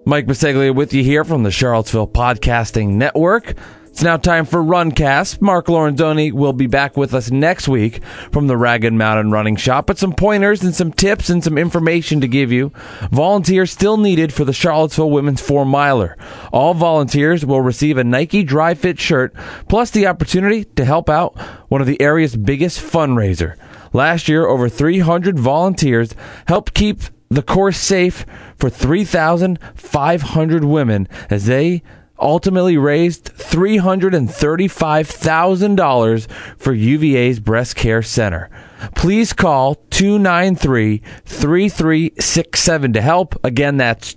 Mike Biseglia with you here from the Charlottesville Podcasting Network. It's now time for Runcast. Mark Lorenzoni will be back with us next week from the Ragged Mountain Running Shop with some pointers and some tips and some information to give you. Volunteers still needed for the Charlottesville Women's 4-miler. All volunteers will receive a Nike Dry Fit shirt, plus the opportunity to help out one of the area's biggest fundraiser. Last year, over 300 volunteers helped keep the course safe for 3,500 women as they ultimately raised $335,000 for UVA's Breast Care Center. Please call 293-3367 to help. Again, that's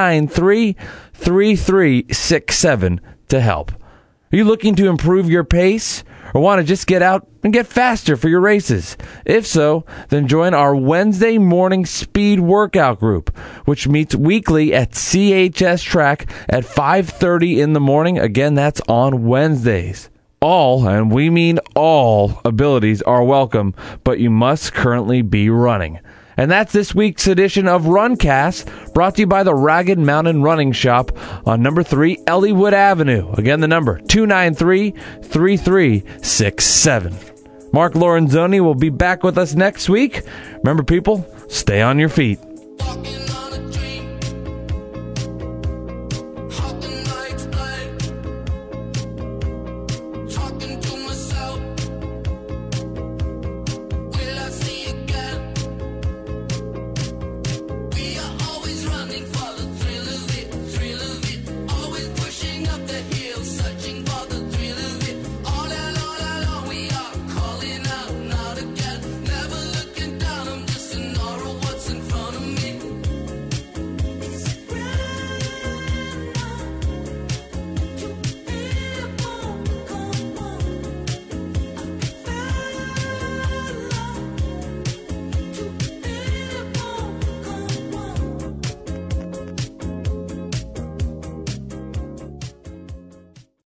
293-3367 to help. Are you looking to improve your pace or want to just get out and get faster for your races? If so, then join our Wednesday morning speed workout group, which meets weekly at CHS Track at 5:30 in the morning. Again, that's on Wednesdays. All, and we mean all, abilities are welcome, but you must currently be running. And that's this week's edition of Runcast, brought to you by the Ragged Mountain Running Shop on number 3 Elliewood Avenue. Again, the number, 293-3367. Mark Lorenzoni will be back with us next week. Remember, people, stay on your feet.